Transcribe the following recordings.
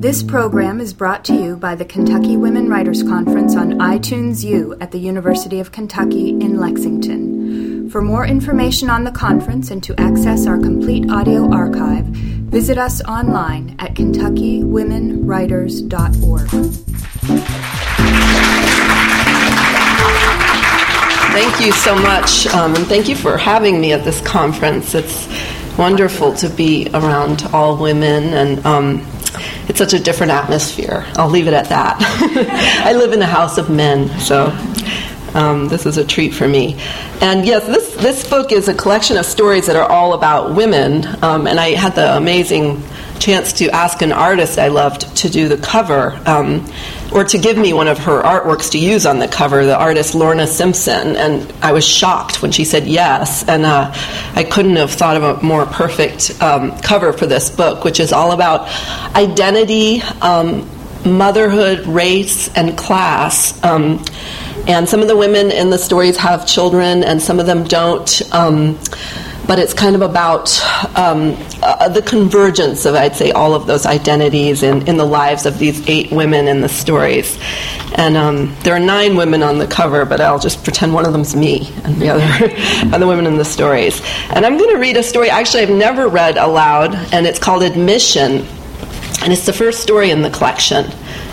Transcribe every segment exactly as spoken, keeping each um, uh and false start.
This program is brought to you by the Kentucky Women Writers Conference on iTunes U at the University of Kentucky in Lexington. For more information on the conference and to access our complete audio archive, visit us online at kentucky women writers dot org. Thank you so much, um, and thank you for having me at this conference. It's wonderful to be around all women, and um, it's such a different atmosphere. I'll leave it at that. I live in a house of men, so um, this is a treat for me. And yes, this, this book is a collection of stories that are all about women, um, and I had the amazing chance to ask an artist I loved to do the cover, um, or to give me one of her artworks to use on the cover, the artist Lorna Simpson, and I was shocked when she said yes, and uh, I couldn't have thought of a more perfect um, cover for this book, which is all about identity, um, motherhood, race, and class. Um, and some of the women in the stories have children, and some of them don't. Um, But it's kind of about um, uh, the convergence of, I'd say, all of those identities in, in the lives of these eight women in the stories. And um, there are nine women on the cover, but I'll just pretend one of them's me and the other are the women in the stories. And I'm going to read a story actually I've never read aloud, and it's called Admission. And it's the first story in the collection.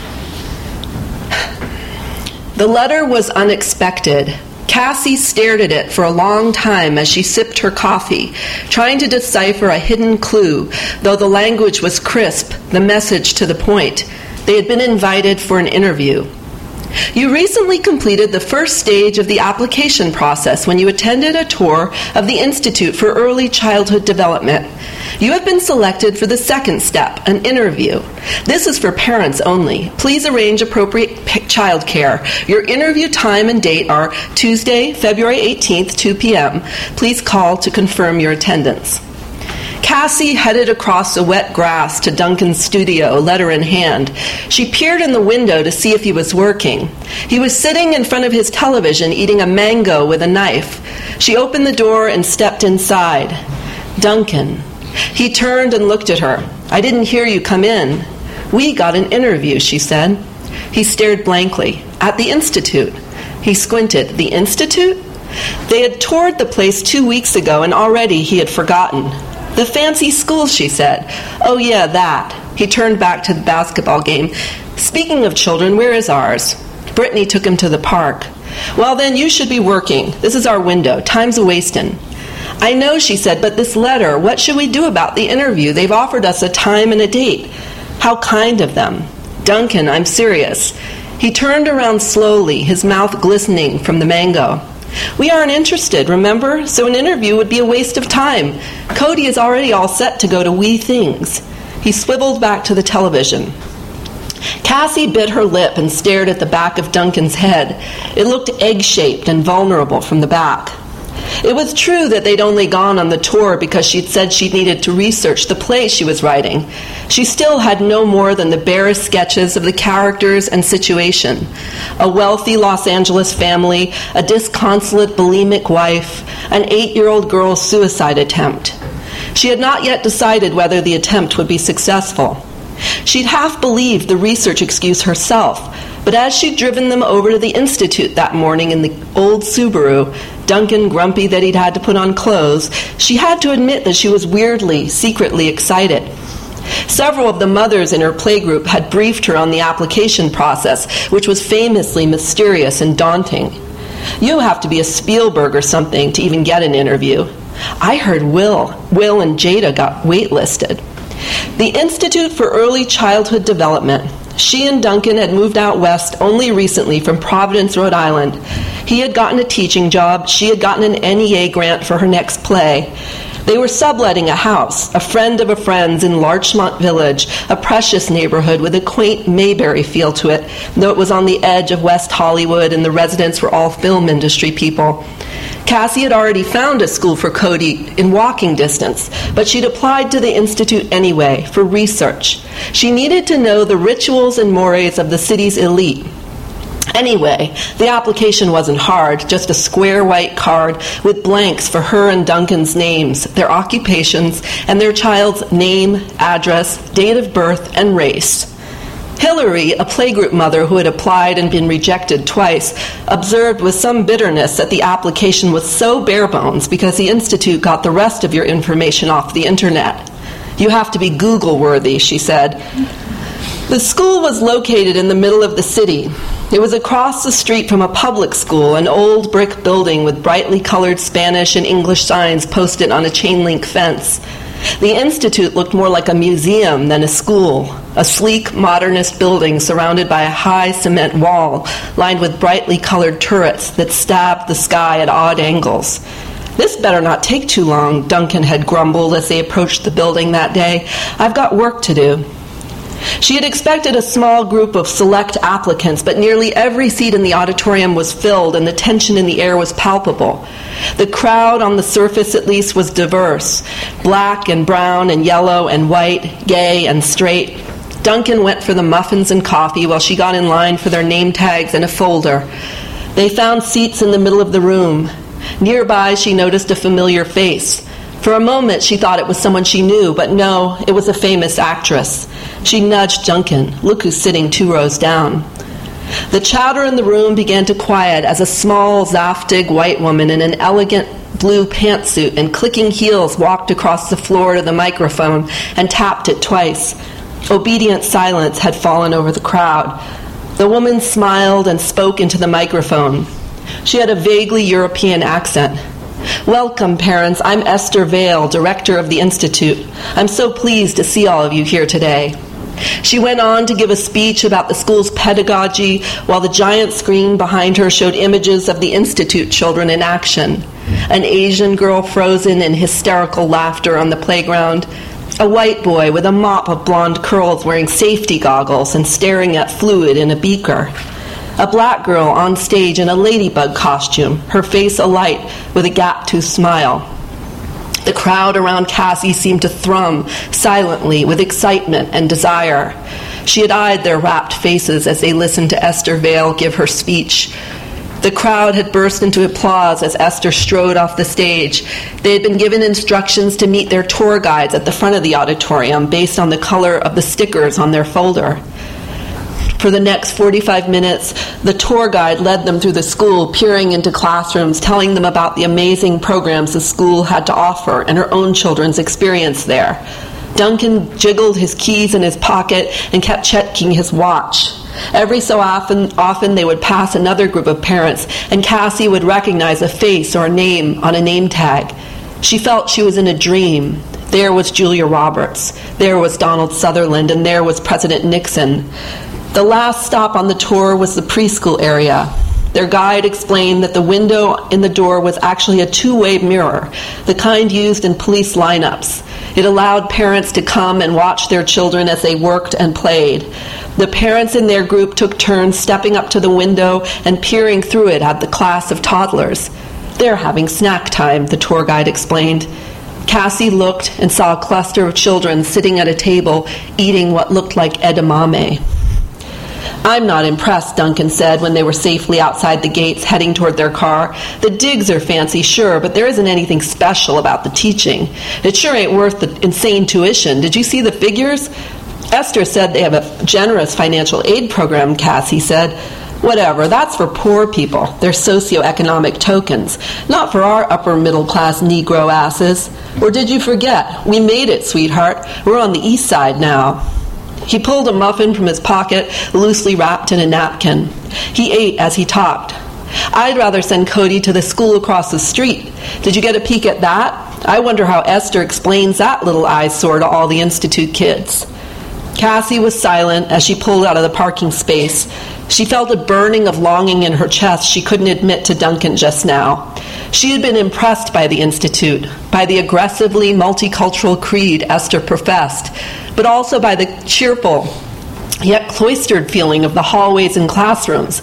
The letter was unexpected. Cassie stared at it for a long time as she sipped her coffee, trying to decipher a hidden clue, though the language was crisp, the message to the point. They had been invited for an interview. You recently completed the first stage of the application process when you attended a tour of the Institute for Early Childhood Development. You have been selected for the second step, an interview. This is for parents only. Please arrange appropriate p- child care. Your interview time and date are Tuesday, February eighteenth, two p.m. Please call to confirm your attendance. Cassie headed across the wet grass to Duncan's studio, letter in hand. She peered in the window to see if he was working. He was sitting in front of his television eating a mango with a knife. She opened the door and stepped inside. Duncan. He turned and looked at her. I didn't hear you come in. We got an interview, she said. He stared blankly. At the Institute. He squinted. The Institute? They had toured the place two weeks ago, and already he had forgotten. The fancy school, she said. Oh, yeah, that. He turned back to the basketball game. Speaking of children, where is ours? Brittany took him to the park. Well, then you should be working. This is our window. Time's a-wastin'. I know, she said, but this letter, what should we do about the interview? They've offered us a time and a date. How kind of them. Duncan, I'm serious. He turned around slowly, his mouth glistening from the mango. We aren't interested, remember? So an interview would be a waste of time. Cody is already all set to go to Wee Things. He swiveled back to the television. Cassie bit her lip and stared at the back of Duncan's head. It looked egg-shaped and vulnerable from the back. It was true that they'd only gone on the tour because she'd said she needed to research the play she was writing. She still had no more than the barest sketches of the characters and situation. A wealthy Los Angeles family, a disconsolate bulimic wife, an eight-year-old girl's suicide attempt. She had not yet decided whether the attempt would be successful. She'd half believed the research excuse herself, but as she'd driven them over to the Institute that morning in the old Subaru, Duncan grumpy that he'd had to put on clothes, she had to admit that she was weirdly, secretly excited. Several of the mothers in her playgroup had briefed her on the application process, which was famously mysterious and daunting. You have to be a Spielberg or something to even get an interview. I heard Will, Will and Jada got waitlisted. The Institute for Early Childhood Development. She and Duncan had moved out west only recently from Providence, Rhode Island. He had gotten a teaching job. She had gotten an N E A grant for her next play. They were subletting a house, a friend of a friend's in Larchmont Village, a precious neighborhood with a quaint Mayberry feel to it, though it was on the edge of West Hollywood and the residents were all film industry people. Cassie had already found a school for Cody in walking distance, but she'd applied to the Institute anyway for research. She needed to know the rituals and mores of the city's elite. Anyway, the application wasn't hard, just a square white card with blanks for her and Duncan's names, their occupations, and their child's name, address, date of birth, and race. Hillary, a playgroup mother who had applied and been rejected twice, observed with some bitterness that the application was so bare bones because the Institute got the rest of your information off the internet. You have to be Google-worthy, she said. The school was located in the middle of the city. It was across the street from a public school, an old brick building with brightly colored Spanish and English signs posted on a chain-link fence. The Institute looked more like a museum than a school, a sleek, modernist building surrounded by a high cement wall lined with brightly colored turrets that stabbed the sky at odd angles. "This better not take too long," Duncan had grumbled as they approached the building that day. "I've got work to do." She had expected a small group of select applicants, but nearly every seat in the auditorium was filled and the tension in the air was palpable. The crowd, on the surface at least, was diverse. Black and brown and yellow and white, gay and straight. Duncan went for the muffins and coffee while she got in line for their name tags and a folder. They found seats in the middle of the room. Nearby, she noticed a familiar face. For a moment, she thought it was someone she knew, but no, it was a famous actress. She nudged Duncan. "Look who's sitting two rows down." The chatter in the room began to quiet as a small, Zaftig white woman in an elegant blue pantsuit and clicking heels walked across the floor to the microphone and tapped it twice. Obedient silence had fallen over the crowd. The woman smiled and spoke into the microphone. She had a vaguely European accent. "Welcome, parents. I'm Esther Vale, director of the Institute. I'm so pleased to see all of you here today." She went on to give a speech about the school's pedagogy, while the giant screen behind her showed images of the Institute children in action. An Asian girl frozen in hysterical laughter on the playground, a white boy with a mop of blonde curls wearing safety goggles and staring at fluid in a beaker, a black girl on stage in a ladybug costume, her face alight with a gap-toothed smile. The crowd around Cassie seemed to thrum silently with excitement and desire. She had eyed their rapt faces as they listened to Esther Vale give her speech. The crowd had burst into applause as Esther strode off the stage. They had been given instructions to meet their tour guides at the front of the auditorium based on the color of the stickers on their folder. For the next forty-five minutes, the tour guide led them through the school, peering into classrooms, telling them about the amazing programs the school had to offer and her own children's experience there. Duncan jiggled his keys in his pocket and kept checking his watch. Every so often, often they would pass another group of parents, and Cassie would recognize a face or a name on a name tag. She felt she was in a dream. There was Julia Roberts. There was Donald Sutherland, and there was President Nixon. The last stop on the tour was the preschool area. Their guide explained that the window in the door was actually a two-way mirror, the kind used in police lineups. It allowed parents to come and watch their children as they worked and played. The parents in their group took turns stepping up to the window and peering through it at the class of toddlers. "They're having snack time," the tour guide explained. Cassie looked and saw a cluster of children sitting at a table eating what looked like edamame. "I'm not impressed," Duncan said when they were safely outside the gates heading toward their car. "The digs are fancy, sure, but there isn't anything special about the teaching. It sure ain't worth the insane tuition. Did you see the figures?" "Esther said they have a generous financial aid program," Cassie said. "Whatever, that's for poor people. They're socioeconomic tokens, not for our upper-middle-class Negro asses. Or did you forget? We made it, sweetheart. We're on the east side now." He pulled a muffin from his pocket, loosely wrapped in a napkin. He ate as he talked. "I'd rather send Cody to the school across the street. Did you get a peek at that? I wonder how Esther explains that little eyesore to all the Institute kids." Cassie was silent as she pulled out of the parking space. She felt a burning of longing in her chest she couldn't admit to Duncan just now. She had been impressed by the Institute, by the aggressively multicultural creed Esther professed, but also by the cheerful, yet cloistered feeling of the hallways and classrooms.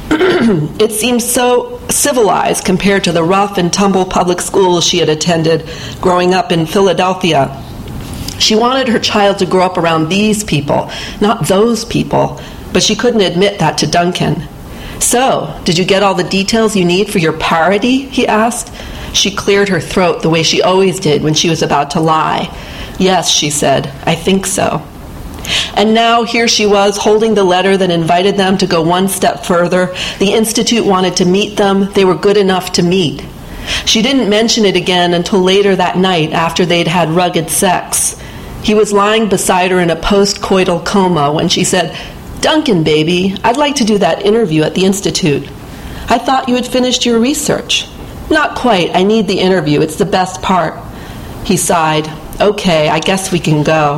It seemed so civilized compared to the rough and tumble public schools she had attended growing up in Philadelphia. She wanted her child to grow up around these people, not those people, but she couldn't admit that to Duncan. "So, did you get all the details you need for your parody?" he asked. She cleared her throat the way she always did when she was about to lie. "Yes," she said, "I think so." And now here she was holding the letter that invited them to go one step further. The Institute wanted to meet them. They were good enough to meet. She didn't mention it again until later that night after they'd had rugged sex. He was lying beside her in a post-coital coma when she said, "Duncan, baby, I'd like to do that interview at the Institute. I thought you had finished your research." "Not quite. I need the interview. It's the best part." He sighed. "Okay, I guess we can go."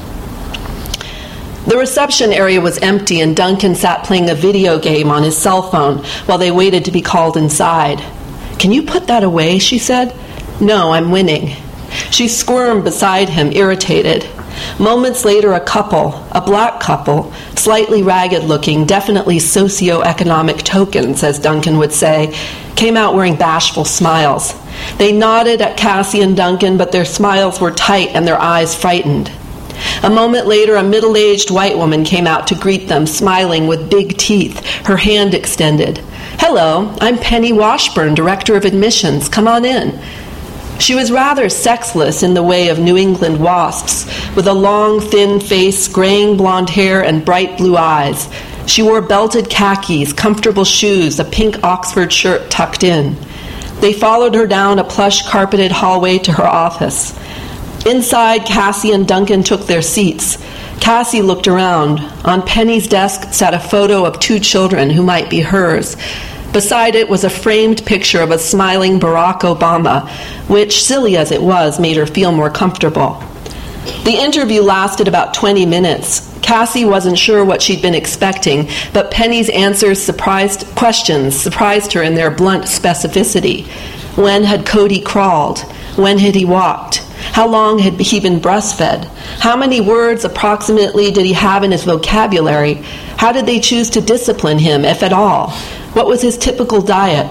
The reception area was empty, and Duncan sat playing a video game on his cell phone while they waited to be called inside. "Can you put that away?" she said. "No, I'm winning." She squirmed beside him, irritated. Moments later, a couple, a black couple, slightly ragged-looking, definitely socioeconomic tokens, as Duncan would say, came out wearing bashful smiles. They nodded at Cassie and Duncan, but their smiles were tight and their eyes frightened. A moment later, a middle-aged white woman came out to greet them, smiling with big teeth, her hand extended. "Hello, I'm Penny Washburn, Director of Admissions. Come on in." She was rather sexless in the way of New England wasps, with a long, thin face, graying blonde hair, and bright blue eyes. She wore belted khakis, comfortable shoes, a pink Oxford shirt tucked in. They followed her down a plush-carpeted hallway to her office. Inside, Cassie and Duncan took their seats. Cassie looked around. On Penny's desk sat a photo of two children who might be hers. Beside it was a framed picture of a smiling Barack Obama, which, silly as it was, made her feel more comfortable. The interview lasted about twenty minutes. Cassie wasn't sure what she'd been expecting, but Penny's answers surprised questions surprised her in their blunt specificity. When had Cody crawled? When had he walked? How long had he been breastfed? How many words approximately did he have in his vocabulary? How did they choose to discipline him, if at all? What was his typical diet?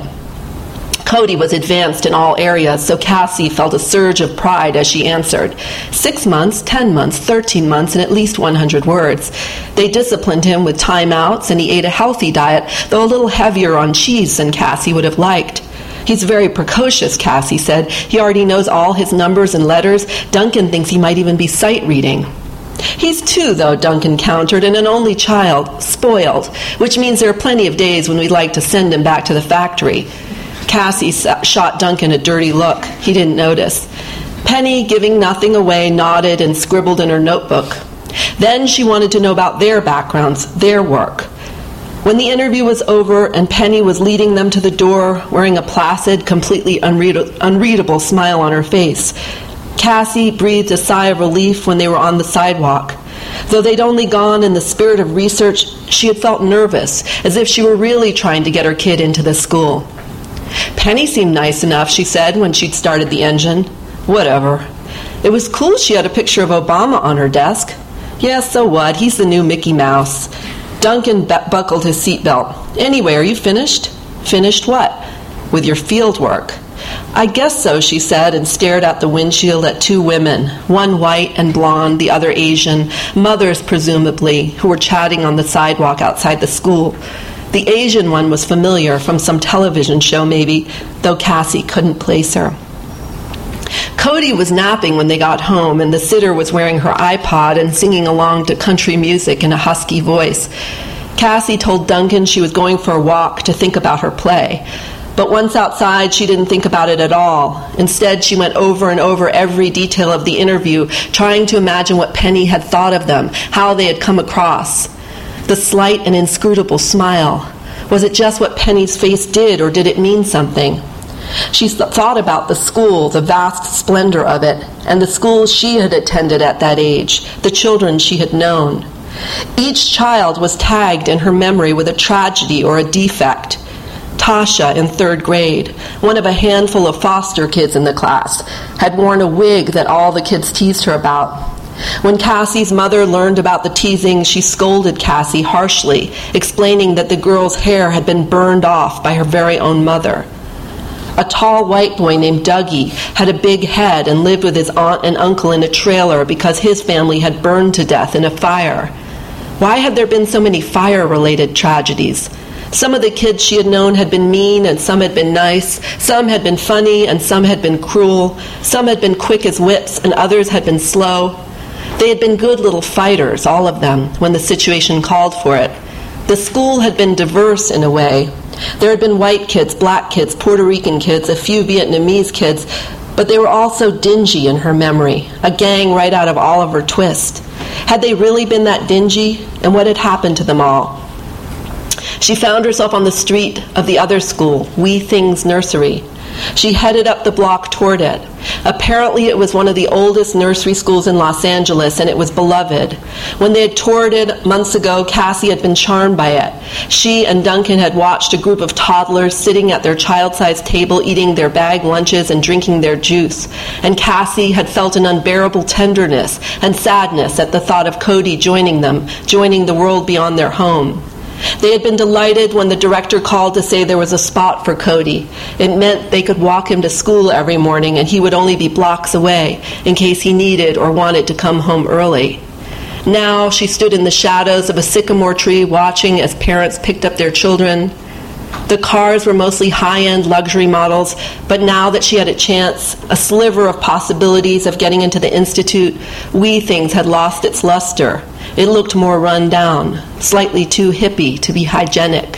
Cody was advanced in all areas, so Cassie felt a surge of pride as she answered. Six months, ten months, thirteen months, and at least one hundred words. They disciplined him with timeouts, and he ate a healthy diet, though a little heavier on cheese than Cassie would have liked. "He's very precocious," Cassie said. "He already knows all his numbers and letters. Duncan thinks he might even be sight reading." "He's two, though," Duncan countered, "and an only child, spoiled, which means there are plenty of days when we'd like to send him back to the factory." Cassie shot Duncan a dirty look. He didn't notice. Penny, giving nothing away, nodded and scribbled in her notebook. Then she wanted to know about their backgrounds, their work. When the interview was over and Penny was leading them to the door, wearing a placid, completely unread- unreadable smile on her face, Cassie breathed a sigh of relief when they were on the sidewalk. Though they'd only gone in the spirit of research, she had felt nervous, as if she were really trying to get her kid into the school. "Penny seemed nice enough," she said when she'd started the engine. "Whatever." It was cool she had a picture of Obama on her desk. "Yeah, so what? He's the new Mickey Mouse." Duncan bu- buckled his seatbelt. "Anyway, are you finished?" "Finished what?" "With your field work." "I guess so," she said, and stared out the windshield at two women, one white and blonde, the other Asian, mothers presumably, who were chatting on the sidewalk outside the school. The Asian one was familiar, from some television show maybe, though Cassie couldn't place her. Cody was napping when they got home, and the sitter was wearing her iPod and singing along to country music in a husky voice. Cassie told Duncan she was going for a walk to think about her play. But once outside, she didn't think about it at all. Instead, she went over and over every detail of the interview, trying to imagine what Penny had thought of them, how they had come across. The slight and inscrutable smile. Was it just what Penny's face did, or did it mean something? She thought about the school, the vast splendor of it, and the schools she had attended at that age, the children she had known. Each child was tagged in her memory with a tragedy or a defect. Tasha, in third grade, one of a handful of foster kids in the class, had worn a wig that all the kids teased her about. When Cassie's mother learned about the teasing, she scolded Cassie harshly, explaining that the girl's hair had been burned off by her very own mother. A tall white boy named Dougie had a big head and lived with his aunt and uncle in a trailer because his family had burned to death in a fire. Why had there been so many fire-related tragedies? Some of the kids she had known had been mean and some had been nice. Some had been funny and some had been cruel. Some had been quick as whips and others had been slow. They had been good little fighters, all of them, when the situation called for it. The school had been diverse in a way. There had been white kids, black kids, Puerto Rican kids, a few Vietnamese kids, but they were all so dingy in her memory, a gang right out of Oliver Twist. Had they really been that dingy, and what had happened to them all? She found herself on the street of the other school, Wee Things Nursery. She headed up the block toward it. Apparently it was one of the oldest nursery schools in Los Angeles, and it was beloved. When they had toured it months ago, Cassie had been charmed by it. She and Duncan had watched a group of toddlers sitting at their child-sized table eating their bag lunches and drinking their juice. And Cassie had felt an unbearable tenderness and sadness at the thought of Cody joining them, joining the world beyond their home. They had been delighted when the director called to say there was a spot for Cody. It meant they could walk him to school every morning and he would only be blocks away in case he needed or wanted to come home early. Now she stood in the shadows of a sycamore tree watching as parents picked up their children. The cars were mostly high-end luxury models, but now that she had a chance, a sliver of possibilities of getting into the Institute, Wee Things had lost its luster. It looked more run down, slightly too hippie to be hygienic.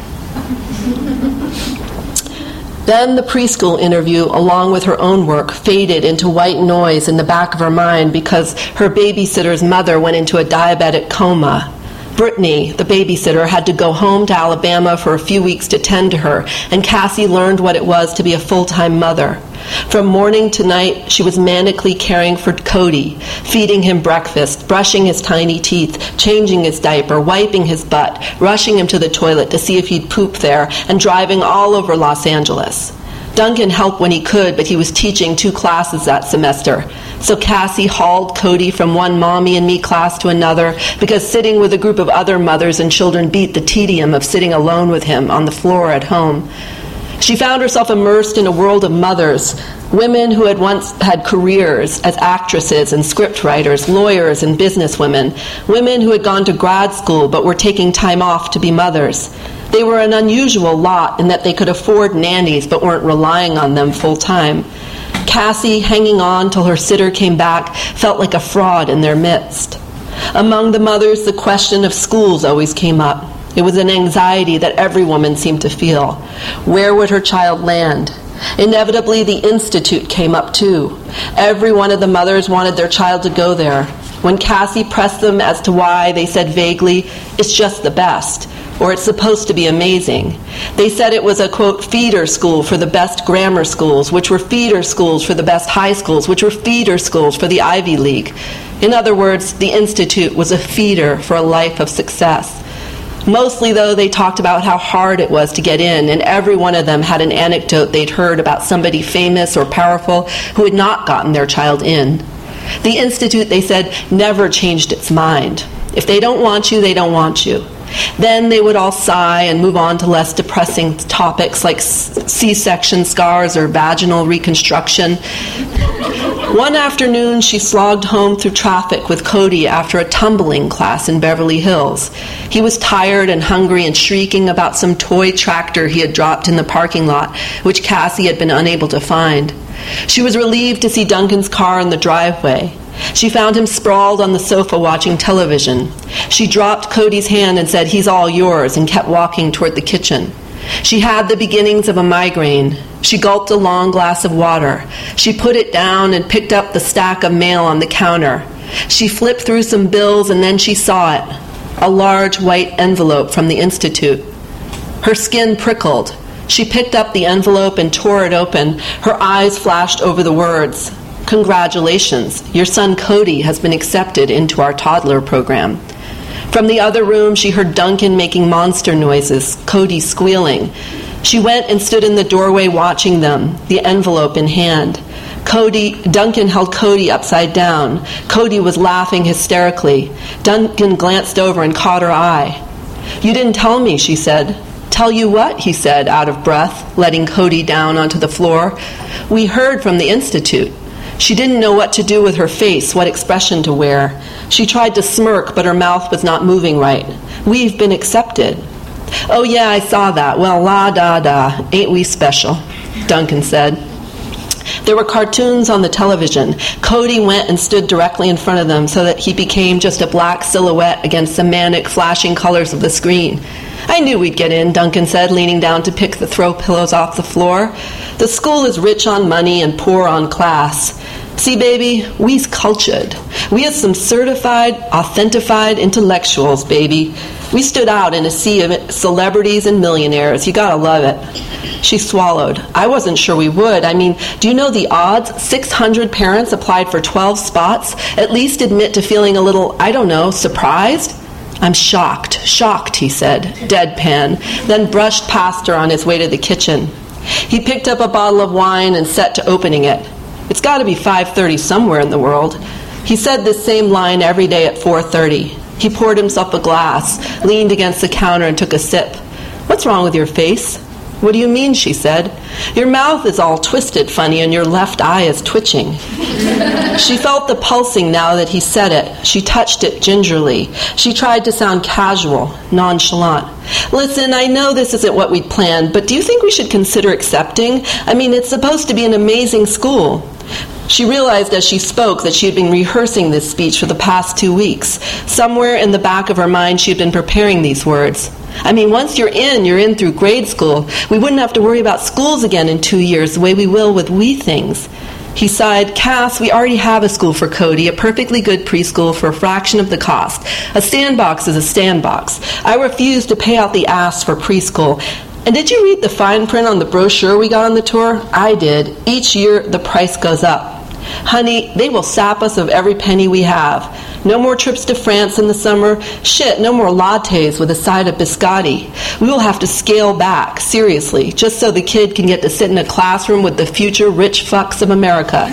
Then the preschool interview, along with her own work, faded into white noise in the back of her mind because her babysitter's mother went into a diabetic coma. Brittany, the babysitter, had to go home to Alabama for a few weeks to tend to her, and Cassie learned what it was to be a full-time mother. From morning to night, she was manically caring for Cody, feeding him breakfast, brushing his tiny teeth, changing his diaper, wiping his butt, rushing him to the toilet to see if he'd poop there, and driving all over Los Angeles. Duncan helped when he could, but he was teaching two classes that semester. So Cassie hauled Cody from one mommy and me class to another because sitting with a group of other mothers and children beat the tedium of sitting alone with him on the floor at home. She found herself immersed in a world of mothers, women who had once had careers as actresses and scriptwriters, lawyers and businesswomen, women who had gone to grad school but were taking time off to be mothers. They were an unusual lot in that they could afford nannies but weren't relying on them full time. Cassie, hanging on till her sitter came back, felt like a fraud in their midst. Among the mothers, the question of schools always came up. It was an anxiety that every woman seemed to feel. Where would her child land? Inevitably, the Institute came up too. Every one of the mothers wanted their child to go there. When Cassie pressed them as to why, they said vaguely, "It's just the best," or "It's supposed to be amazing." They said it was a, quote, feeder school for the best grammar schools, which were feeder schools for the best high schools, which were feeder schools for the Ivy League. In other words, the Institute was a feeder for a life of success. Mostly, though, they talked about how hard it was to get in, and every one of them had an anecdote they'd heard about somebody famous or powerful who had not gotten their child in. The Institute, they said, never changed its mind. If they don't want you, they don't want you. Then they would all sigh and move on to less depressing topics like C-section scars or vaginal reconstruction. One afternoon, she slogged home through traffic with Cody after a tumbling class in Beverly Hills. He was tired and hungry and shrieking about some toy tractor he had dropped in the parking lot, which Cassie had been unable to find. She was relieved to see Duncan's car in the driveway. She found him sprawled on the sofa watching television. She dropped Cody's hand and said, "He's all yours," and kept walking toward the kitchen. She had the beginnings of a migraine. She gulped a long glass of water. She put it down and picked up the stack of mail on the counter. She flipped through some bills and then she saw it, a large white envelope from the Institute. Her skin prickled. She picked up the envelope and tore it open. Her eyes flashed over the words. "Congratulations, your son Cody has been accepted into our toddler program." From the other room, she heard Duncan making monster noises, Cody squealing. She went and stood in the doorway watching them, the envelope in hand. Cody, Duncan held Cody upside down. Cody was laughing hysterically. Duncan glanced over and caught her eye. "You didn't tell me," she said. "Tell you what?" he said, out of breath, letting Cody down onto the floor. "We heard from the Institute." She didn't know what to do with her face, what expression to wear. She tried to smirk, but her mouth was not moving right. "We've been accepted." "Oh, yeah, I saw that. Well, la da da. Ain't we special?" Duncan said. There were cartoons on the television. Cody went and stood directly in front of them so that he became just a black silhouette against the manic, flashing colors of the screen. I knew we'd get in, Duncan said, leaning down to pick the throw pillows off the floor. The school is rich on money and poor on class. See, baby, we's cultured. We are some certified, authentified intellectuals, baby. We stood out in a sea of celebrities and millionaires. You gotta love it. She swallowed. I wasn't sure we would. I mean, do you know the odds? six hundred parents applied for twelve spots. At least admit to feeling a little, I don't know, surprised? I'm shocked, shocked, he said, deadpan, then brushed past her on his way to the kitchen. He picked up a bottle of wine and set to opening it. It's got to be five thirty somewhere in the world. He said this same line every day at four thirty. He poured himself a glass, leaned against the counter and took a sip. What's wrong with your face? What do you mean, she said. Your mouth is all twisted funny and your left eye is twitching. She felt the pulsing now that he said it. She touched it gingerly. She tried to sound casual, nonchalant. Listen, I know this isn't what we'd planned, but do you think we should consider accepting? I mean, it's supposed to be an amazing school. She realized as she spoke that she had been rehearsing this speech for the past two weeks. Somewhere in the back of her mind, she had been preparing these words. I mean, once you're in, you're in through grade school. We wouldn't have to worry about schools again in two years the way we will with wee things. He sighed, Cass, we already have a school for Cody, a perfectly good preschool for a fraction of the cost. A sandbox is a sandbox. I refuse to pay out the ass for preschool. And did you read the fine print on the brochure we got on the tour? I did. Each year, the price goes up. Honey, they will sap us of every penny we have. No more trips to France in the summer. Shit, no more lattes with a side of biscotti. We will have to scale back, seriously, just so the kid can get to sit in a classroom with the future rich fucks of America.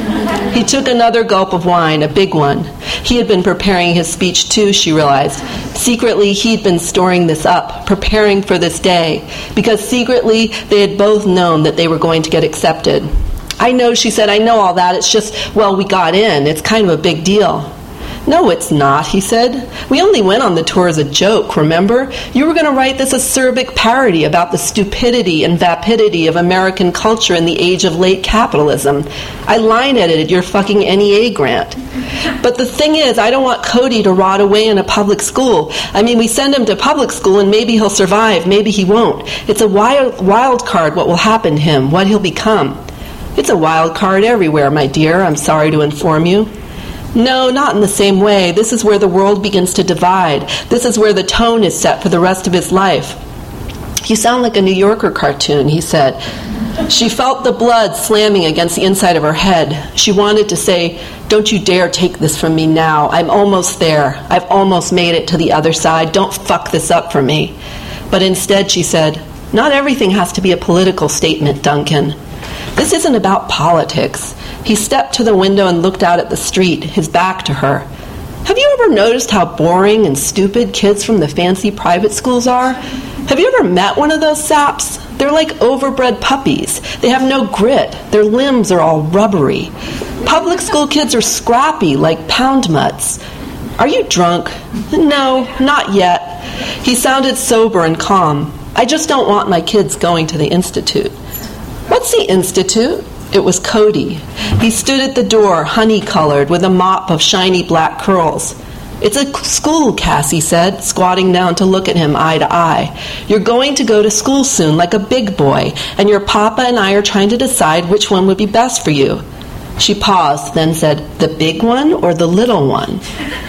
He took another gulp of wine, a big one. He had been preparing his speech too, she realized. Secretly, he'd been storing this up, preparing for this day, because secretly they had both known that they were going to get accepted. I know, she said, I know all that. It's just, well, we got in. It's kind of a big deal. No, it's not, he said. We only went on the tour as a joke, remember? You were going to write this acerbic parody about the stupidity and vapidity of American culture in the age of late capitalism. I line edited your fucking N E A grant. But the thing is, I don't want Cody to rot away in a public school. I mean, we send him to public school and maybe he'll survive, maybe he won't. It's a wild, wild card what will happen to him, what he'll become. It's a wild card everywhere, my dear, I'm sorry to inform you. No, not in the same way. This is where the world begins to divide. This is where the tone is set for the rest of his life. You sound like a New Yorker cartoon, he said. She felt the blood slamming against the inside of her head. She wanted to say, don't you dare take this from me now. I'm almost there. I've almost made it to the other side. Don't fuck this up for me. But instead she said, not everything has to be a political statement, Duncan. This isn't about politics. He stepped to the window and looked out at the street, his back to her. Have you ever noticed how boring and stupid kids from the fancy private schools are? Have you ever met one of those saps? They're like overbred puppies. They have no grit. Their limbs are all rubbery. Public school kids are scrappy, like pound mutts. Are you drunk? No, not yet. He sounded sober and calm. I just don't want my kids going to the Institute. What's the Institute? It was Cody. He stood at the door, honey-colored, with a mop of shiny black curls. It's a school, Cassie said, squatting down to look at him eye to eye. You're going to go to school soon, like a big boy, and your papa and I are trying to decide which one would be best for you. She paused, then said, the big one or the little one?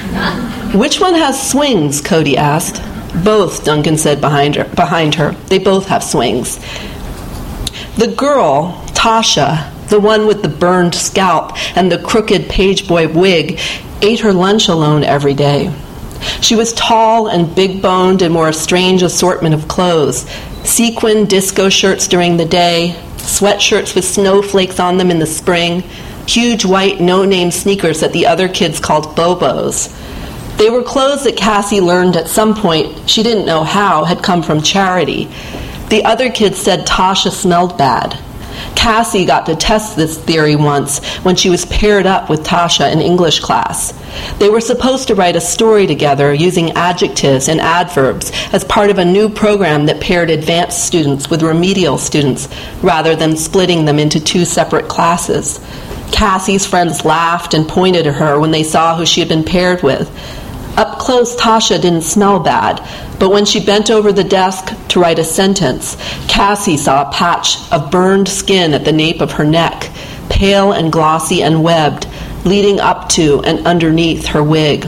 Which one has swings? Cody asked. Both, Duncan said behind her. Behind her. They both have swings. The girl, Tasha, the one with the burned scalp and the crooked page boy wig, ate her lunch alone every day. She was tall and big-boned and wore a strange assortment of clothes, sequin disco shirts during the day, sweatshirts with snowflakes on them in the spring, huge white no-name sneakers that the other kids called Bobos. They were clothes that Cassie learned at some point, she didn't know how, had come from charity. The other kids said Tasha smelled bad. Cassie got to test this theory once when she was paired up with Tasha in English class. They were supposed to write a story together using adjectives and adverbs as part of a new program that paired advanced students with remedial students rather than splitting them into two separate classes. Cassie's friends laughed and pointed at her when they saw who she had been paired with. Up close, Tasha didn't smell bad, but when she bent over the desk to write a sentence, Cassie saw a patch of burned skin at the nape of her neck, pale and glossy and webbed, leading up to and underneath her wig.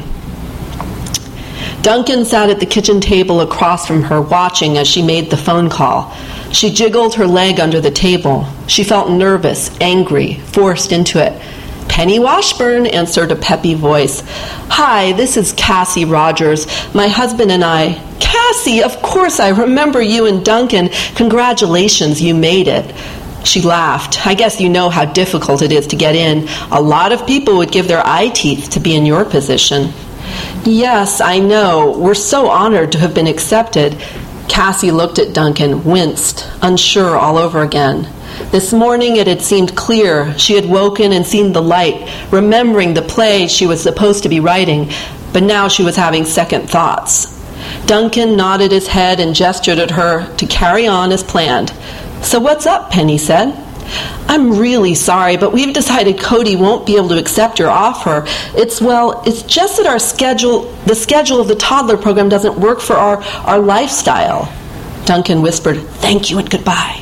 Duncan sat at the kitchen table across from her, watching as she made the phone call. She jiggled her leg under the table. She felt nervous, angry, forced into it. "Penny Washburn," answered a peppy voice. "Hi, this is Cassie Rogers. My husband and I..." "Cassie, of course I remember you and Duncan. Congratulations, you made it." She laughed. "I guess you know how difficult it is to get in. A lot of people would give their eye teeth to be in your position." "Yes, I know. We're so honored to have been accepted." Cassie looked at Duncan, winced, unsure all over again. This morning it had seemed clear. She had woken and seen the light, remembering the play she was supposed to be writing, but now she was having second thoughts. Duncan nodded his head and gestured at her to carry on as planned. "So what's up?" Penny said. "I'm really sorry, but we've decided Cody won't be able to accept your offer. It's, well, it's just that our schedule, the schedule of the toddler program doesn't work for our, our lifestyle." Duncan whispered, "Thank you and goodbye."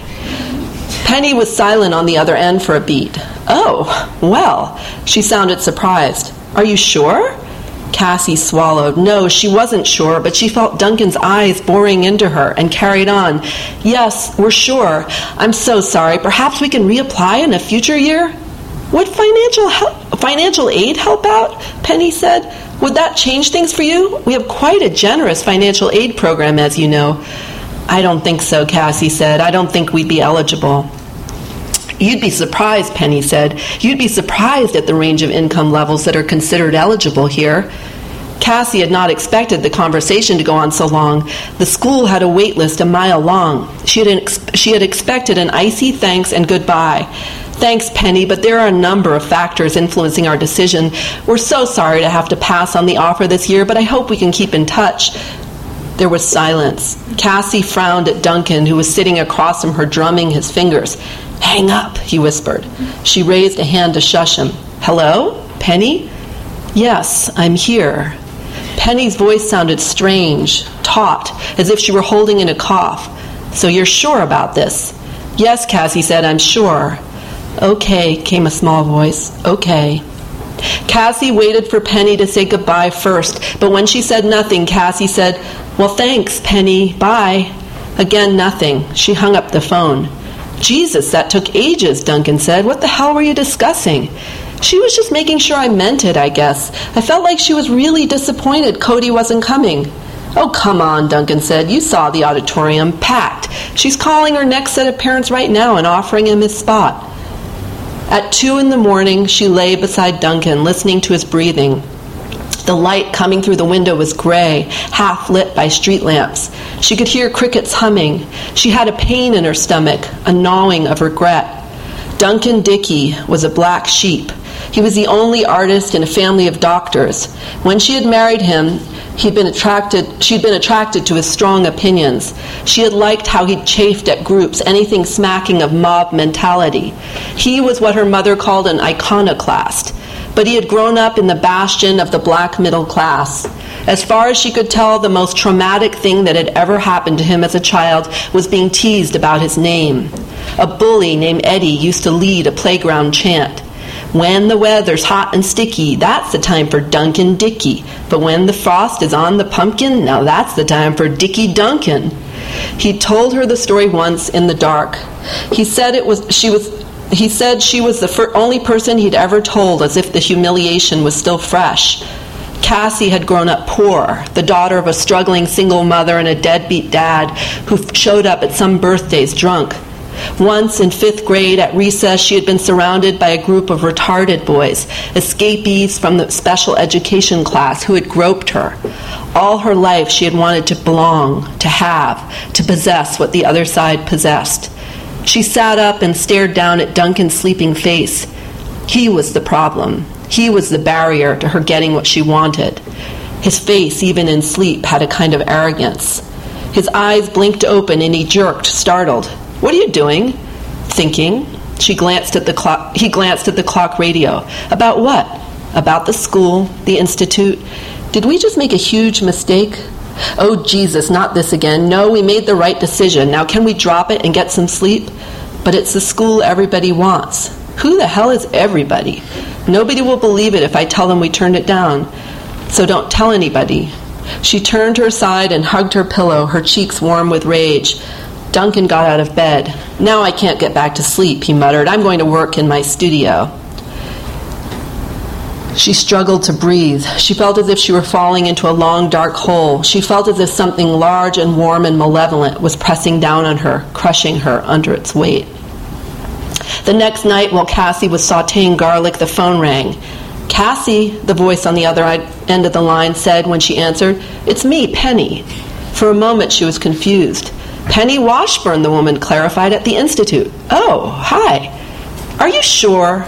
Penny was silent on the other end for a beat. "Oh, well," she sounded surprised. "Are you sure?" Cassie swallowed. No, she wasn't sure, but she felt Duncan's eyes boring into her and carried on. "Yes, we're sure. I'm so sorry. Perhaps we can reapply in a future year?" "Would financial help, financial aid help out?" Penny said. "Would that change things for you? We have quite a generous financial aid program, as you know." "I don't think so," Cassie said. "I don't think we'd be eligible." "You'd be surprised," Penny said. "You'd be surprised at the range of income levels that are considered eligible here." Cassie had not expected the conversation to go on so long. The school had a wait list a mile long. She had, ex- she had expected an icy thanks and goodbye. "Thanks, Penny, but there are a number of factors influencing our decision. We're so sorry to have to pass on the offer this year, but I hope we can keep in touch." There was silence. Cassie frowned at Duncan, who was sitting across from her, drumming his fingers. "Hang up," he whispered. She raised a hand to shush him. "Hello? Penny?" "Yes, I'm here." Penny's voice sounded strange, taut, as if she were holding in a cough. "So you're sure about this?" "Yes," Cassie said, "I'm sure." "Okay," came a small voice. "Okay." Cassie waited for Penny to say goodbye first, but when she said nothing, Cassie said, "Well, thanks, Penny. Bye." Again, nothing. She hung up the phone. "Jesus, that took ages," Duncan said. "What the hell were you discussing?" "She was just making sure I meant it, I guess. I felt like she was really disappointed Cody wasn't coming." "Oh, come on," Duncan said. "You saw the auditorium, packed. She's calling her next set of parents right now and offering him his spot." At two in the morning, she lay beside Duncan, listening to his breathing. The light coming through the window was gray, half lit by street lamps. She could hear crickets humming. She had a pain in her stomach, a gnawing of regret. Duncan Dickey was a black sheep. He was the only artist in a family of doctors. When she had married him, he'd been attracted, she'd been attracted to his strong opinions. She had liked how he chafed at groups, anything smacking of mob mentality. He was what her mother called an iconoclast, but he had grown up in the bastion of the black middle class. As far as she could tell, the most traumatic thing that had ever happened to him as a child was being teased about his name. A bully named Eddie used to lead a playground chant. "When the weather's hot and sticky, that's the time for Duncan Dickey. But when the frost is on the pumpkin, now that's the time for Dicky Duncan." He told her the story once in the dark. He said it was she was he said she was the fir- only person he'd ever told, as if the humiliation was still fresh. Cassie had grown up poor, the daughter of a struggling single mother and a deadbeat dad who showed up at some birthdays drunk. Once in fifth grade at recess, she had been surrounded by a group of retarded boys, escapees from the special education class who had groped her. All her life she had wanted to belong, to have, to possess what the other side possessed. She sat up and stared down at Duncan's sleeping face. He was the problem. He was the barrier to her getting what she wanted. His face, even in sleep, had a kind of arrogance. His eyes blinked open and he jerked, startled. "What are you doing?" "Thinking." She glanced at the clock. He glanced at the clock radio. "About what?" "About the school, the institute. Did we just make a huge mistake?" "Oh, Jesus, not this again. No, we made the right decision. Now can we drop it and get some sleep?" "But it's the school everybody wants." "Who the hell is everybody?" "Nobody will believe it if I tell them we turned it down. So don't tell anybody." She turned to her side and hugged her pillow, her cheeks warm with rage. Duncan got out of bed. "Now I can't get back to sleep," he muttered. "I'm going to work in my studio." She struggled to breathe. She felt as if she were falling into a long, dark hole. She felt as if something large and warm and malevolent was pressing down on her, crushing her under its weight. The next night, while Cassie was sautéing garlic, the phone rang. "Cassie," the voice on the other end of the line said when she answered. "It's me, Penny." For a moment, she was confused. "Penny Washburn," the woman clarified, "at the Institute." "Oh, hi. Are you sure?"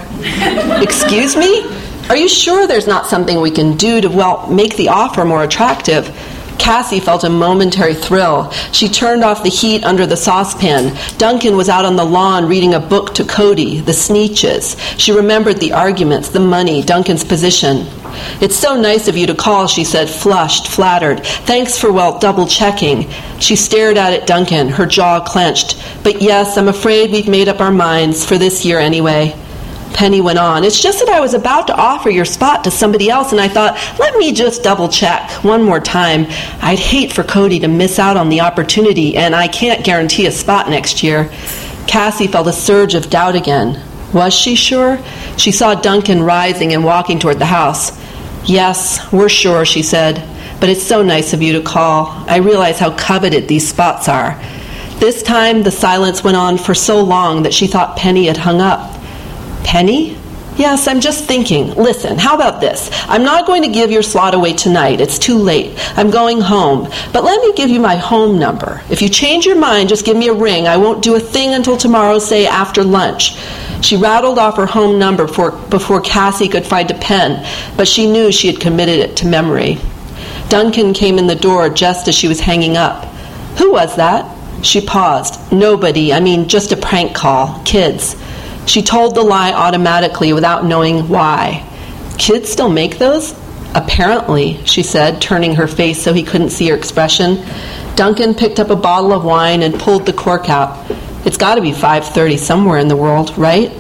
"Excuse me? Are you sure there's not something we can do to, well, make the offer more attractive?" Cassie felt a momentary thrill. She turned off the heat under the saucepan. Duncan was out on the lawn reading a book to Cody, The Sneetches. She remembered the arguments, the money, Duncan's position. "It's so nice of you to call," she said, flushed, flattered. "Thanks for, well, double-checking." She stared out at Duncan, her jaw clenched. "But yes, I'm afraid we've made up our minds, for this year anyway." Penny went on. "It's just that I was about to offer your spot to somebody else, and I thought, let me just double-check one more time. I'd hate for Cody to miss out on the opportunity, and I can't guarantee a spot next year." Cassie felt a surge of doubt again. Was she sure? She saw Duncan rising and walking toward the house. "Yes, we're sure," she said. "But it's so nice of you to call. I realize how coveted these spots are." This time, the silence went on for so long that she thought Penny had hung up. "Penny? Yes, I'm just thinking. Listen, how about this? I'm not going to give your slot away tonight. It's too late. I'm going home. But let me give you my home number. If you change your mind, just give me a ring. I won't do a thing until tomorrow, say after lunch." She rattled off her home number before, before Cassie could find a pen, but she knew she had committed it to memory. Duncan came in the door just as she was hanging up. "Who was that?" She paused. "Nobody. I mean, just a prank call. Kids." She told the lie automatically without knowing why. "Kids still make those?" "Apparently," she said, turning her face so he couldn't see her expression. Duncan picked up a bottle of wine and pulled the cork out. "It's got to be five thirty somewhere in the world, right?"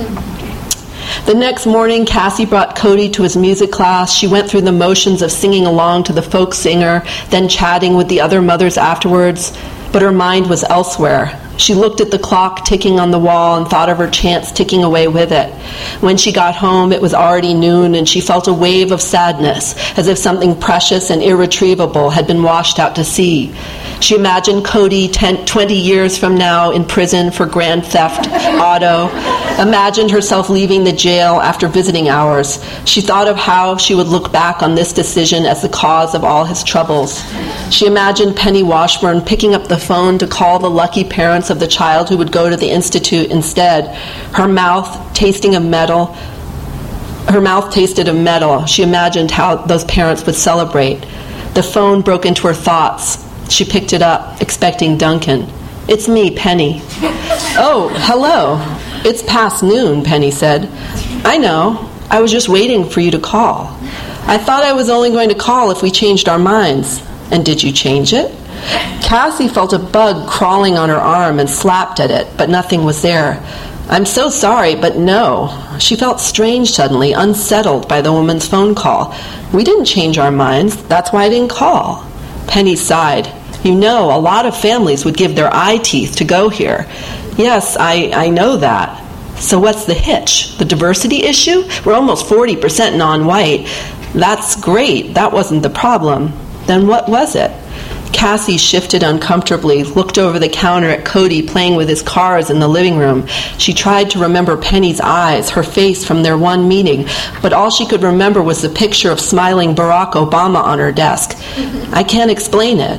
The next morning, Cassie brought Cody to his music class. She went through the motions of singing along to the folk singer, then chatting with the other mothers afterwards. But her mind was elsewhere. She looked at the clock ticking on the wall and thought of her chance ticking away with it. When she got home, it was already noon, and she felt a wave of sadness, as if something precious and irretrievable had been washed out to sea. She imagined Cody ten, twenty years from now in prison for grand theft, auto. Imagined herself leaving the jail after visiting hours. She thought of how she would look back on this decision as the cause of all his troubles. She imagined Penny Washburn picking up the phone to call the lucky parents of the child who would go to the Institute instead. Her mouth tasting of metal. Her mouth tasted of metal. She imagined how those parents would celebrate. The phone broke into her thoughts. She picked it up, expecting Duncan. "It's me, Penny." "Oh, hello. It's past noon," Penny said. "I know. I was just waiting for you to call. I thought I was only going to call if we changed our minds." "And did you change it?" Cassie felt a bug crawling on her arm and slapped at it, but nothing was there. "I'm so sorry, but no." She felt strange suddenly, unsettled by the woman's phone call. "We didn't change our minds. That's why I didn't call." Penny sighed. "You know, a lot of families would give their eye teeth to go here." "Yes, I, I know that." "So what's the hitch? The diversity issue? We're almost forty percent non-white." "That's great. That wasn't the problem." "Then what was it?" Cassie shifted uncomfortably, looked over the counter at Cody playing with his cars in the living room. She tried to remember Penny's eyes, her face from their one meeting, but all she could remember was the picture of smiling Barack Obama on her desk. "I can't explain it."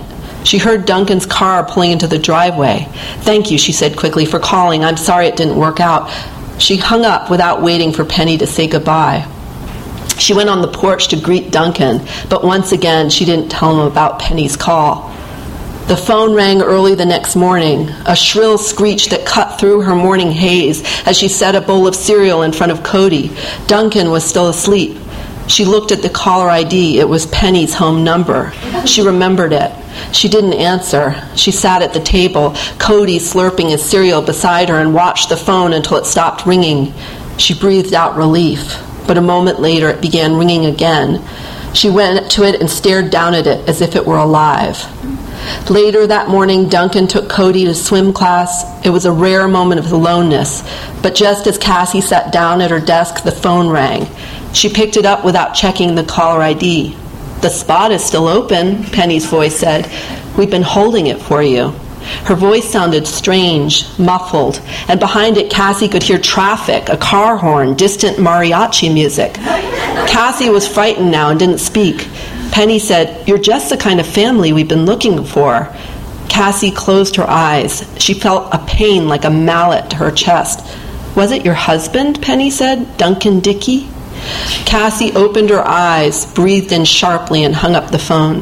She heard Duncan's car pulling into the driveway. "Thank you," she said quickly, "for calling. I'm sorry it didn't work out." She hung up without waiting for Penny to say goodbye. She went on the porch to greet Duncan, but once again she didn't tell him about Penny's call. The phone rang early the next morning, a shrill screech that cut through her morning haze as she set a bowl of cereal in front of Cody. Duncan was still asleep. She looked at the caller I D. It was Penny's home number. She remembered it. She didn't answer. She sat at the table, Cody slurping his cereal beside her, and watched the phone until it stopped ringing. She breathed out relief, but a moment later it began ringing again. She went to it and stared down at it as if it were alive. Later that morning, Duncan took Cody to swim class. It was a rare moment of aloneness, but just as Cassie sat down at her desk, the phone rang. She picked it up without checking the caller I D. "The spot is still open," Penny's voice said. "We've been holding it for you." Her voice sounded strange, muffled, and behind it Cassie could hear traffic, a car horn, distant mariachi music. Cassie was frightened now and didn't speak. Penny said, "You're just the kind of family we've been looking for." Cassie closed her eyes. She felt a pain like a mallet to her chest. "Was it your husband?" Penny said. "Duncan Dickey?" Cassie opened her eyes, breathed in sharply, and hung up the phone.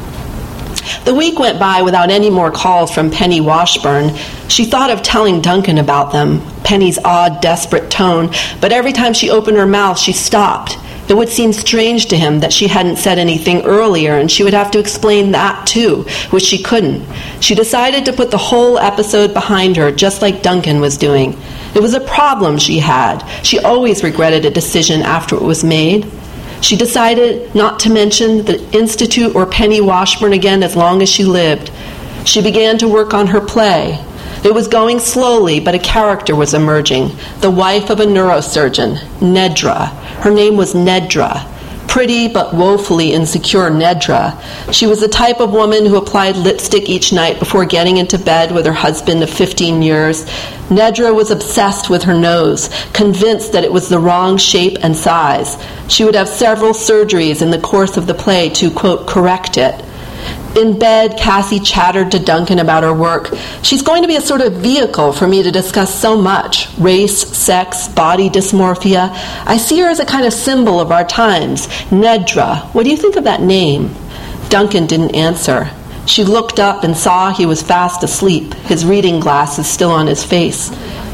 The week went by without any more calls from Penny Washburn. She thought of telling Duncan about them, Penny's odd, desperate tone, but every time she opened her mouth, she stopped. It would seem strange to him that she hadn't said anything earlier, and she would have to explain that too, which she couldn't. She decided to put the whole episode behind her, just like Duncan was doing. It was a problem she had. She always regretted a decision after it was made. She decided not to mention the Institute or Penny Washburn again as long as she lived. She began to work on her play. It was going slowly, but a character was emerging, the wife of a neurosurgeon, Nedra. Her name was Nedra. Pretty but woefully insecure Nedra. She was the type of woman who applied lipstick each night before getting into bed with her husband of fifteen years. Nedra was obsessed with her nose, convinced that it was the wrong shape and size. She would have several surgeries in the course of the play to, quote, correct it. In bed, Cassie chattered to Duncan about her work. "She's going to be a sort of vehicle for me to discuss so much. Race, sex, body dysmorphia. I see her as a kind of symbol of our times. Nedra. What do you think of that name?" Duncan didn't answer. She looked up and saw he was fast asleep, his reading glasses still on his face.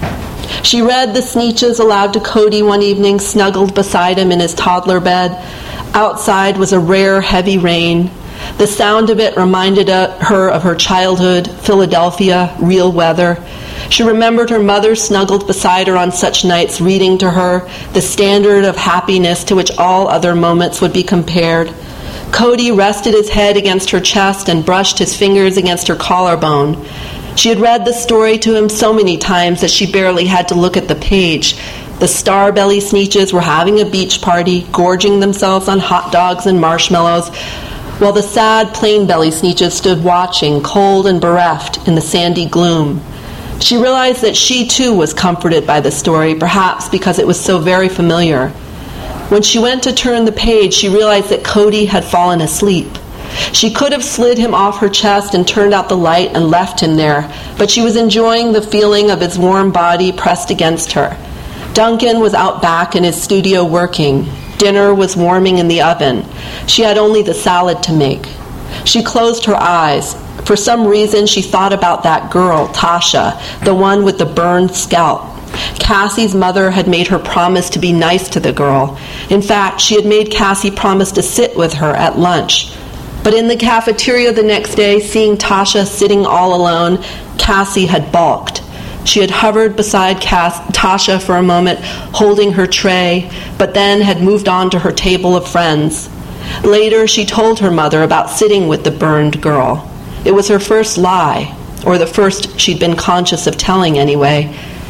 She read the Sneetches aloud to Cody one evening, snuggled beside him in his toddler bed. Outside was a rare, heavy rain. The sound of it reminded her of her childhood, Philadelphia, real weather. She remembered her mother snuggled beside her on such nights, reading to her, the standard of happiness to which all other moments would be compared. Cody rested his head against her chest and brushed his fingers against her collarbone. She had read the story to him so many times that she barely had to look at the page. The Starbelly Sneetches were having a beach party, gorging themselves on hot dogs and marshmallows, while the sad Plain-Belly Sneetches stood watching, cold and bereft, in the sandy gloom. She realized that she too was comforted by the story, perhaps because it was so very familiar. When she went to turn the page, she realized that Cody had fallen asleep. She could have slid him off her chest and turned out the light and left him there, but she was enjoying the feeling of his warm body pressed against her. Duncan was out back in his studio working. Dinner was warming in the oven. She had only the salad to make. She closed her eyes. For some reason, she thought about that girl, Tasha, the one with the burned scalp. Cassie's mother had made her promise to be nice to the girl. In fact, she had made Cassie promise to sit with her at lunch. But in the cafeteria the next day, seeing Tasha sitting all alone, Cassie had balked. She had hovered beside Cass- Tasha for a moment, holding her tray, but then had moved on to her table of friends. Later, she told her mother about sitting with the burned girl. It was her first lie, or the first she'd been conscious of telling anyway.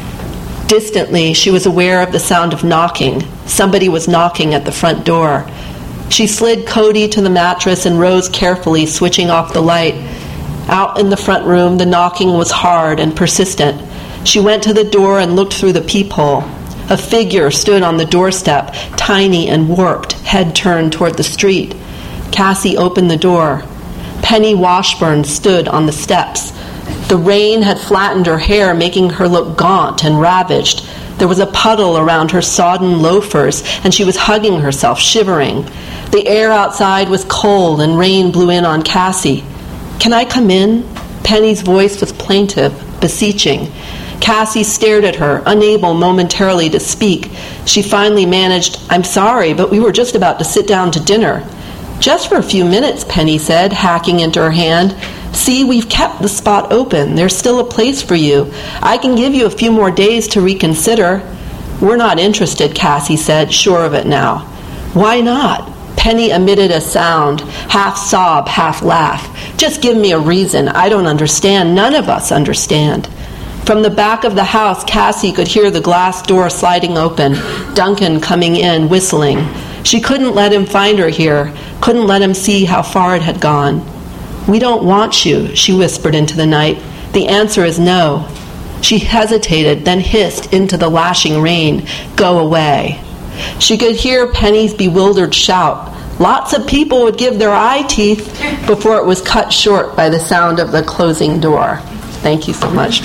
Distantly, she was aware of the sound of knocking. Somebody was knocking at the front door. She slid Cody to the mattress and rose carefully, switching off the light. Out in the front room, the knocking was hard and persistent. She went to the door and looked through the peephole. A figure stood on the doorstep, tiny and warped, head turned toward the street. Cassie opened the door. Penny Washburn stood on the steps. The rain had flattened her hair, making her look gaunt and ravaged. There was a puddle around her sodden loafers, and she was hugging herself, shivering. The air outside was cold, and rain blew in on Cassie. "Can I come in?" Penny's voice was plaintive, beseeching. Cassie stared at her, unable momentarily to speak. She finally managed, "I'm sorry, but we were just about to sit down to dinner." "Just for a few minutes," Penny said, hacking into her hand. "See, we've kept the spot open. There's still a place for you. I can give you a few more days to reconsider." "We're not interested," Cassie said, sure of it now. "Why not?" Penny emitted a sound, half sob, half laugh. "Just give me a reason. I don't understand. None of us understand." From the back of the house, Cassie could hear the glass door sliding open, Duncan coming in, whistling. She couldn't let him find her here, couldn't let him see how far it had gone. "We don't want you," she whispered into the night. "The answer is no." She hesitated, then hissed into the lashing rain, "Go away." She could hear Penny's bewildered shout. Lots of people would give their eye teeth before it was cut short by the sound of the closing door. Thank you so much.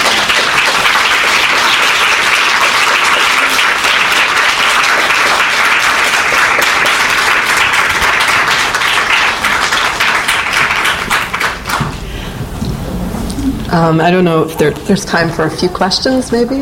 Um, I don't know if there, there's time for a few questions, maybe?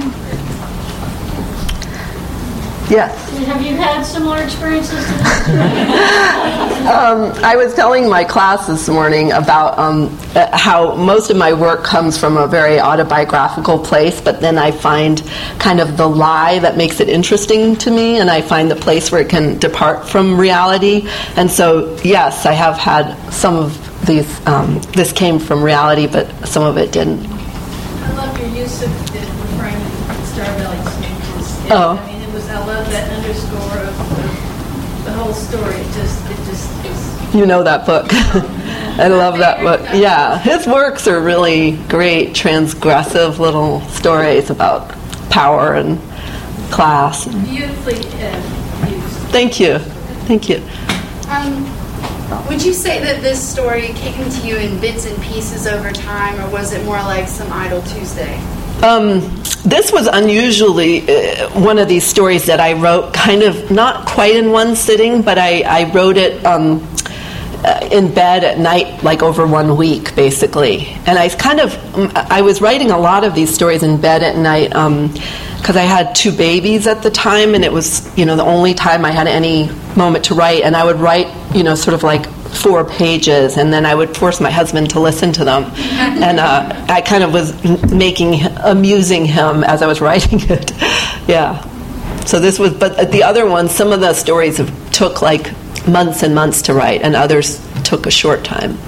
Yes. Have you had similar experiences to this? um, I was telling my class this morning about um, how most of my work comes from a very autobiographical place, but then I find kind of the lie that makes it interesting to me, and I find the place where it can depart from reality. And so, yes, I have had some of these, um, this came from reality, but some of it didn't. I love your use of the refrain of Starvalley Sneakers. Oh. I mean, it was, I love that underscore of, of the whole story. It just, it just is. You know that book. I love that book. Yeah, his works are really great, transgressive little stories about power and class. Beautifully uh, used. Thank you. Thank you. Um, would you say that this story came to you in bits and pieces over time, or was it more like some Idle Tuesday? Um, this was unusually uh, one of these stories that I wrote kind of not quite in one sitting, but I, I wrote it um, uh, in bed at night, like over one week, basically. And I kind of, I was writing a lot of these stories in bed at night because um, I had two babies at the time, and it was, you know, the only time I had any moment to write. And I would write, you know, sort of like four pages, and then I would force my husband to listen to them. And uh, I kind of was making, amusing him as I was writing it. Yeah. So this was, but the other ones, some of the stories have, took like months and months to write, and others took a short time.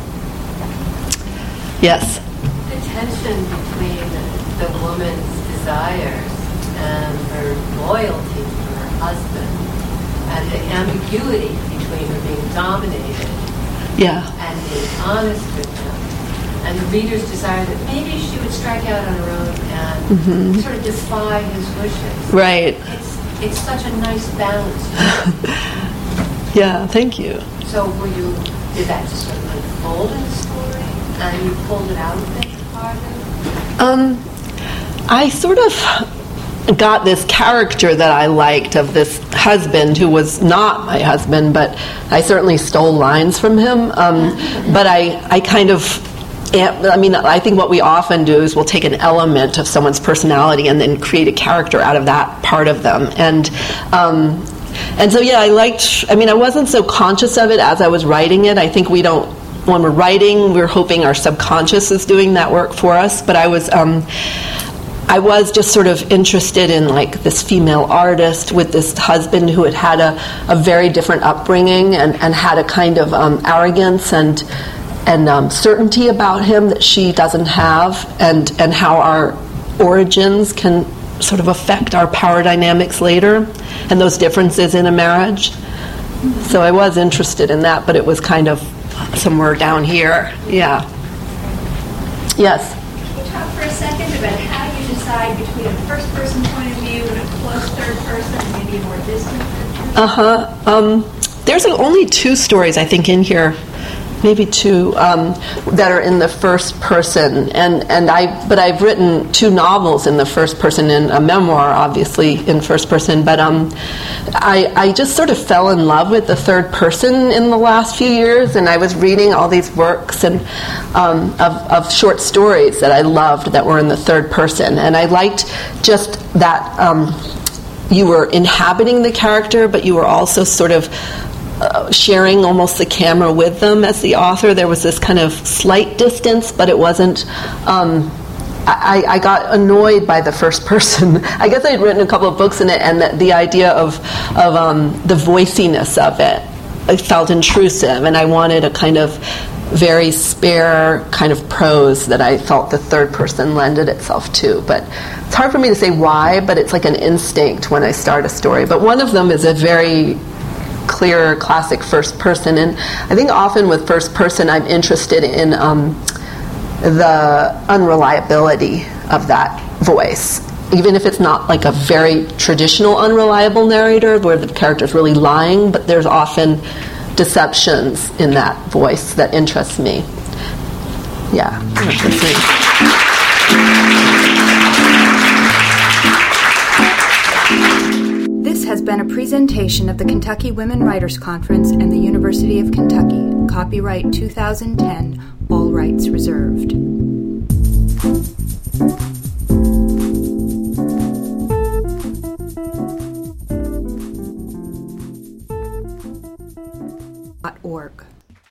Yes? The tension between the woman's desires and her loyalty to her husband, and the ambiguity between her being dominated Yeah. and being honest with him, and the reader's desire that maybe she would strike out on her own and mm-hmm. sort of defy his wishes. Right. It's it's such a nice balance. Yeah, thank you. So were you, did that just sort of unfold in the story, and you pulled it out a bit farther? Um, I sort of got this character that I liked of this husband who was not my husband, but I certainly stole lines from him. Um, but I, I kind of, I mean, I think what we often do is we'll take an element of someone's personality and then create a character out of that part of them. And um, and so, yeah, I liked, I mean, I wasn't so conscious of it as I was writing it. I think we don't, when we're writing, we're hoping our subconscious is doing that work for us. But I was... Um, I was just sort of interested in like this female artist with this husband who had had a, a very different upbringing and, and had a kind of um, arrogance and and um, certainty about him that she doesn't have, and, and how our origins can sort of affect our power dynamics later, and those differences in a marriage. So I was interested in that, but it was kind of somewhere down here. Yeah. Yes? Can you talk for a second about how you decide between a first-person point of view and a close third person, maybe a more distant third person? Uh-huh. Um, there's only two stories, I think, in here maybe two um, that are in the first person, and and I but I've written two novels in the first person and a memoir, obviously in first person. But um, I I just sort of fell in love with the third person in the last few years, and I was reading all these works and um, of of short stories that I loved that were in the third person, and I liked just that um, you were inhabiting the character, but you were also sort of Uh, sharing almost the camera with them as the author. There was this kind of slight distance, but it wasn't. Um, I, I got annoyed by the first person. I guess I had written a couple of books in it, and the, the idea of of um, the voiciness of it, it felt intrusive, and I wanted a kind of very spare kind of prose that I felt the third person lended itself to. But it's hard for me to say why, but it's like an instinct when I start a story. But one of them is a very clear classic first person, and I think often with first person I'm interested in um, the unreliability of that voice, even if it's not like a very traditional unreliable narrator where the character's really lying, but there's often deceptions in that voice that interest me. Yeah. This has been a presentation of the Kentucky Women Writers Conference and the University of Kentucky. Copyright two thousand ten, all rights reserved. .org